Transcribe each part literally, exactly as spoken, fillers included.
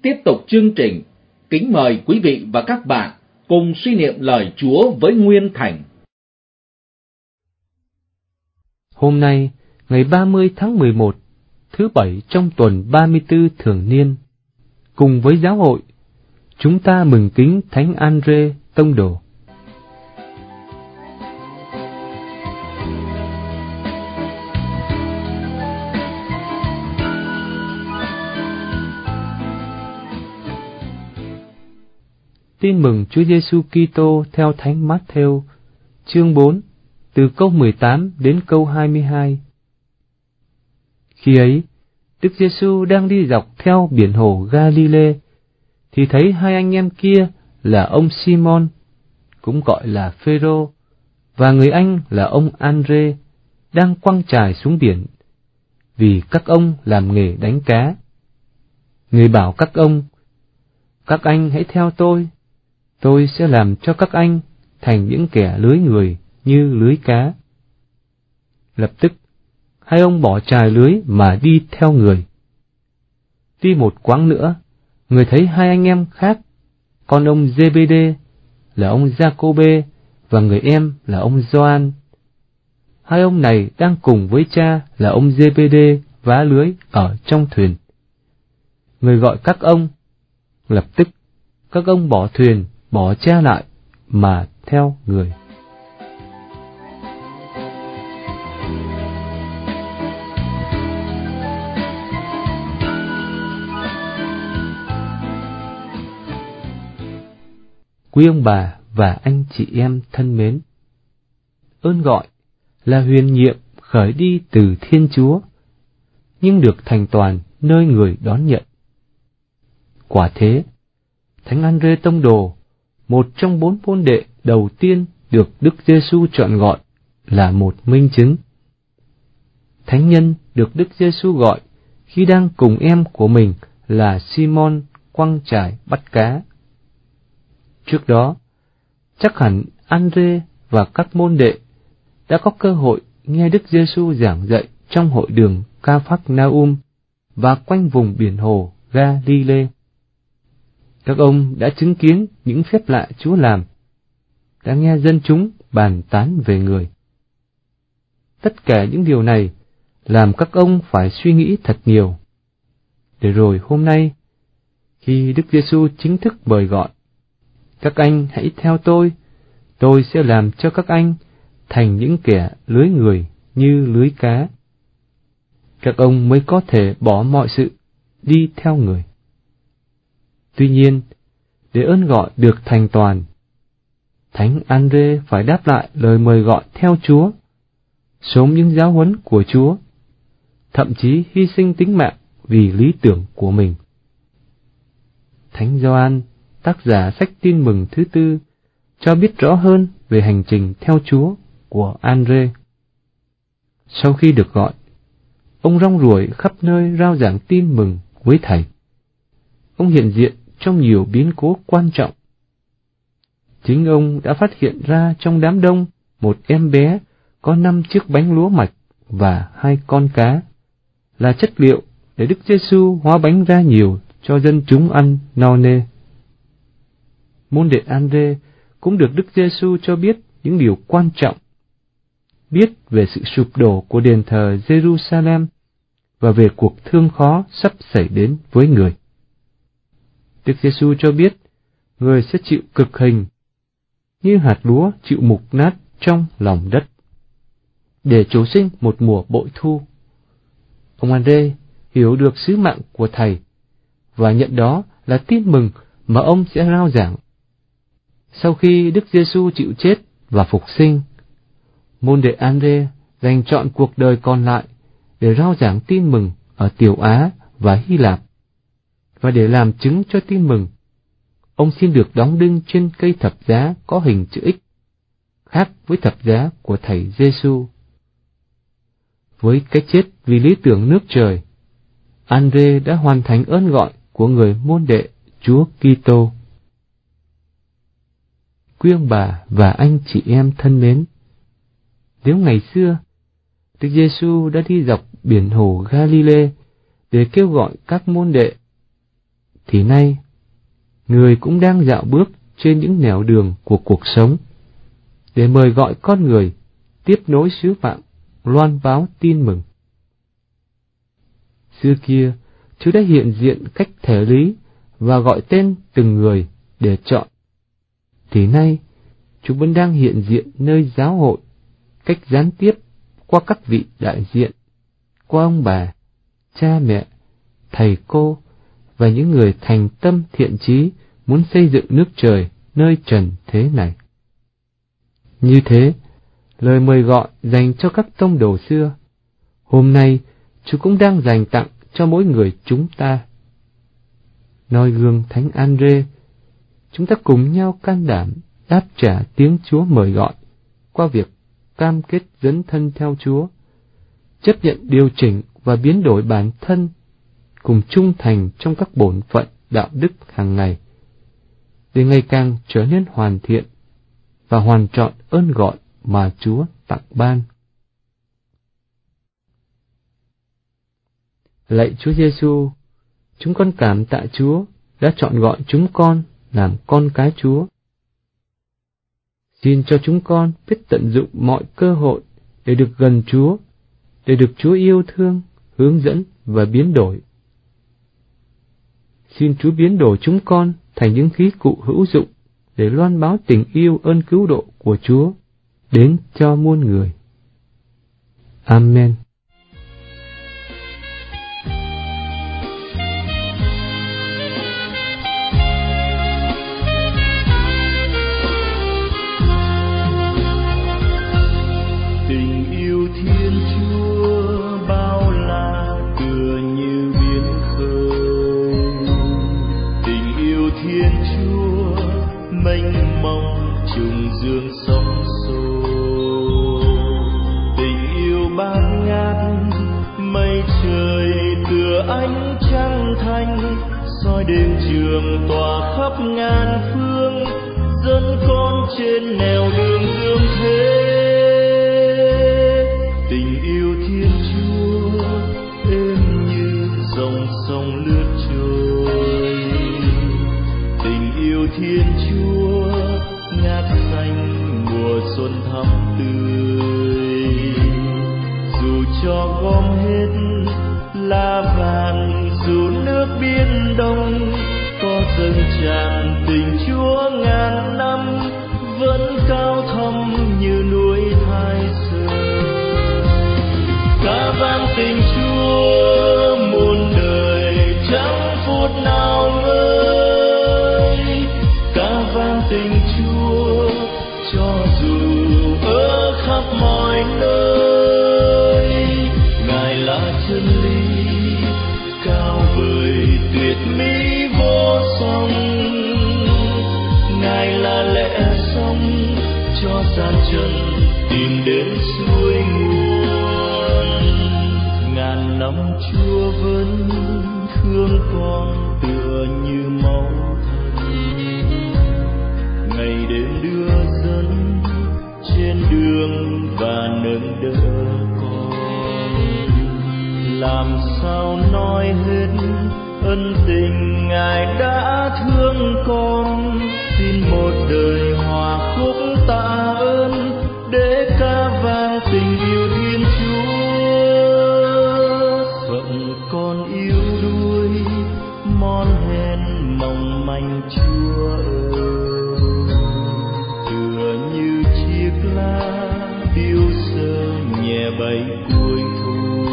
tiếp tục chương trình, kính mời quý vị và các bạn cùng suy niệm lời Chúa với Nguyên Thành. Hôm nay, ngày ba mươi tháng mười một, thứ bảy trong tuần ba mươi tư thường niên, cùng với giáo hội, chúng ta mừng kính Thánh Andre Tông Đồ. Tin mừng Chúa Giêsu Kitô theo Thánh Mát-thêu, chương bốn, từ câu mười tám đến câu hai mươi hai. Khi ấy, Đức Giêsu đang đi dọc theo biển hồ Ga-li-lê, thì thấy hai anh em kia là ông Simon, cũng gọi là Phêrô, và người anh là ông Andre, đang quăng chài xuống biển, vì các ông làm nghề đánh cá. Người bảo các ông: "Các anh hãy theo tôi, tôi sẽ làm cho các anh thành những kẻ lưới người như lưới cá." Lập tức, hai ông bỏ chài lưới mà đi theo người. Đi một quãng nữa, người thấy hai anh em khác, con ông Giê-bê-đê là ông Gia-cô-bê và người em là ông Gioan. Hai ông này đang cùng với cha là ông Giê-bê-đê vá lưới ở trong thuyền. Người gọi các ông. Lập tức, các ông bỏ thuyền, bỏ cha lại mà theo người. Quý ông bà và anh chị em thân mến, ơn gọi là huyền nhiệm khởi đi từ Thiên Chúa, nhưng được thành toàn nơi người đón nhận. Quả thế, Thánh Andre Tông Đồ, một trong bốn môn đệ đầu tiên được Đức Giêsu chọn gọi, là một minh chứng. Thánh nhân được Đức Giêsu gọi khi đang cùng em của mình là Simon quăng chài bắt cá. Trước đó, chắc hẳn Andre và các môn đệ đã có cơ hội nghe Đức Giêsu giảng dạy trong hội đường Ca-phác-na-um và quanh vùng biển hồ Ga-li-lê. Các ông đã chứng kiến những phép lạ Chúa làm, đã nghe dân chúng bàn tán về người. Tất cả những điều này làm các ông phải suy nghĩ thật nhiều. Để rồi hôm nay, khi Đức Giêsu chính thức mời gọi: "Các anh hãy theo tôi, tôi sẽ làm cho các anh thành những kẻ lưới người như lưới cá", các ông mới có thể bỏ mọi sự, đi theo người. Tuy nhiên, để ơn gọi được thành toàn, Thánh Andre phải đáp lại lời mời gọi theo Chúa, sống những giáo huấn của Chúa, thậm chí hy sinh tính mạng vì lý tưởng của mình. Thánh Gioan, tác giả sách Tin mừng thứ tư, cho biết rõ hơn về hành trình theo Chúa của Andre. Sau khi được gọi, ông rong ruổi khắp nơi rao giảng tin mừng với Thầy. Ông hiện diện trong nhiều biến cố quan trọng. Chính ông đã phát hiện ra trong đám đông một em bé có năm chiếc bánh lúa mạch và hai con cá, là chất liệu để Đức Giêsu hóa bánh ra nhiều cho dân chúng ăn no nê. Môn đệ Andre cũng được Đức Giêsu cho biết những điều quan trọng, biết về sự sụp đổ của đền thờ Jerusalem và về cuộc thương khó sắp xảy đến với người. Đức Giêsu cho biết người sẽ chịu cực hình, như hạt lúa chịu mục nát trong lòng đất, để trổ sinh một mùa bội thu. Ông Andre hiểu được sứ mạng của Thầy và nhận đó là tin mừng mà ông sẽ rao giảng. Sau khi Đức Giêsu chịu chết và phục sinh, môn đệ Andre dành trọn cuộc đời còn lại để rao giảng tin mừng ở Tiểu Á và Hy Lạp. Và để làm chứng cho tin mừng, ông xin được đóng đinh trên cây thập giá có hình chữ X, khác với thập giá của Thầy Giêsu. Với cái chết vì lý tưởng nước trời, Andre đã hoàn thành ơn gọi của người môn đệ Chúa Kitô. Quý ông bà và anh chị em thân mến, nếu ngày xưa Đức Giêsu đã đi dọc biển hồ Ga-li-lê để kêu gọi các môn đệ, thì nay người cũng đang dạo bước trên những nẻo đường của cuộc sống để mời gọi con người tiếp nối sứ mạng loan báo tin mừng. Xưa kia, Chúa đã hiện diện cách thể lý và gọi tên từng người để chọn. Thì nay, Chúa vẫn đang hiện diện nơi giáo hội cách gián tiếp qua các vị đại diện, qua ông bà, cha mẹ, thầy cô và những người thành tâm thiện chí muốn xây dựng nước trời nơi trần thế này. Như thế, lời mời gọi dành cho các tông đồ xưa, hôm nay Chúa cũng đang dành tặng cho mỗi người chúng ta. Noi gương Thánh Andre, chúng ta cùng nhau can đảm đáp trả tiếng Chúa mời gọi qua việc cam kết dấn thân theo Chúa, chấp nhận điều chỉnh và biến đổi bản thân, cùng trung thành trong các bổn phận đạo đức hàng ngày, để ngày càng trở nên hoàn thiện và hoàn trọn ơn gọi mà Chúa tặng ban. Lạy Chúa Giêsu, chúng con cảm tạ Chúa đã chọn gọi chúng con làm con cái Chúa. Xin cho chúng con biết tận dụng mọi cơ hội để được gần Chúa, để được Chúa yêu thương, hướng dẫn và biến đổi. Xin Chúa biến đổi chúng con thành những khí cụ hữu dụng để loan báo tình yêu ơn cứu độ của Chúa đến cho muôn người. Amen. Tình yêu Thiên Chúa bao la tựa như biển khơi, tình yêu Thiên Chúa mênh mông trùng dương sóng xô, tình yêu bát ngát mây trời tựa ánh trăng thanh, soi đêm trường tỏa khắp ngàn phương, dẫn con trên nẻo đường dương thế. Tình yêu Thiên Chúa êm như dòng sông lướt trôi, tình yêu Thiên Chúa ngát xanh mùa xuân thắm tươi. Dù cho gom hết lá vàng, dù nước biển đông có dâng tràn, tình Chúa ngàn năm vẫn cao thâm như núi Thái Sơn. Ca vang tình Chúa muôn đời chẳng phút nào ngơi, ca vang tình Chúa cho dù ở khắp mọi nơi. Ngài là chân lý cao vời tuyệt mỹ vô song, Ngài là lẽ sống cho gian trần tìm đến suối nguồn. Ngàn năm Chúa vẫn thương con tựa như máu thân, ngày đêm đưa dẫn trên đường và nâng đỡ con. Làm sao nói hết ân tình Ngài đã thương con, xin một đời hòa khúc tạ ơn để ca vang tình yêu Thiên Chúa. Phận con yếu đuối mon hèn mong manh Chúa ơi, tựa như chiếc lá tiêu sơ nhẹ bay cuối thu,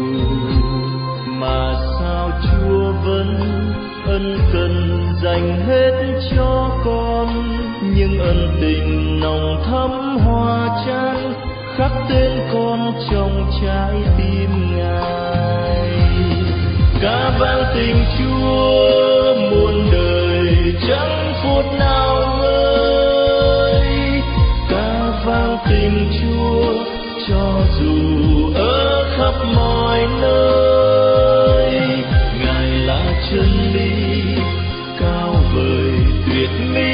mà sao Chúa vẫn ân cần dành hết cho con những ân tình nồng thắm hòa chan, khắc tên con trong trái tim Ngài. Ca vang tình Chúa muôn đời chẳng phút nào ngơi, ca vang tình Chúa cho dù ở khắp mọi nơi. Ngài là chân lý cao vời tuyệt mỹ